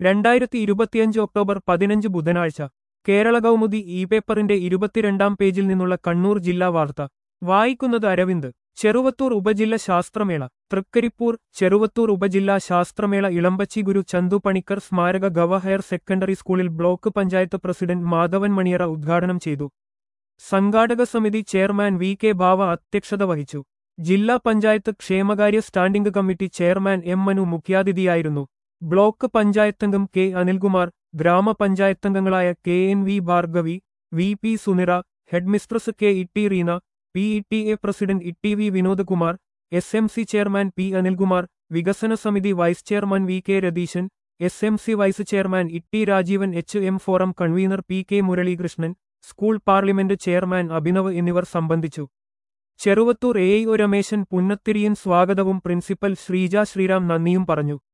2025 October 15 ബുധനാഴ്ച Kerala Kaumudi E പേപ്പറിന്റെ 22-ാം പേജിൽ നിന്നുള്ള കണ്ണൂർ ജില്ലാ വാർത്ത വായിക്കുന്നത് അരവിന്ദ്. ചെറുവത്തൂർ ഉപജില്ല ശാസ്ത്രമേള തൃക്കരിപ്പൂർ. ചെറുവത്തൂർ ഉപജില്ലാ ശാസ്ത്രമേള ഇളമ്പച്ചി ഗുരു ചന്തു പണിക്കർ സ്മാരക ഗവ ഹയർ സെക്കൻഡറി സ്കൂളിൽ ബ്ലോക്ക് പഞ്ചായത്ത് പ്രസിഡന്റ് മാധവൻ മണിയറ ഉദ്ഘാടനം ചെയ്തു. സംഘാടക സമിതി ചെയർമാൻ വി കെ ഭാവ അധ്യക്ഷത വഹിച്ചു. ജില്ലാ പഞ്ചായത്ത് ക്ഷേമകാര്യ standing committee chairman M Manu മുഖ്യാതിഥിയായിരുന്നു. ബ്ലോക്ക് പഞ്ചായത്തംഗം കെ അനിൽകുമാർ, ഗ്രാമപഞ്ചായത്തംഗങ്ങളായ K N V Bhargavi, V P Sunira, headmistress K Itti Reena, P E T A president Itti V Vinodakumar, S M C chairman P Anilkumar, വികസന സമിതി vice chairman V K Ratheesan, S M C vice chairman Itti Rajeevan, H M forum convener P K Muralikrishnan, school parliament chairman Abhinav എന്നിവർ സംബന്ധിച്ചു. Cheruvathur A O Rameshan Punnathiriyan സ്വാഗതവും principal Sreeja Sriram നന്ദിയും പറഞ്ഞു.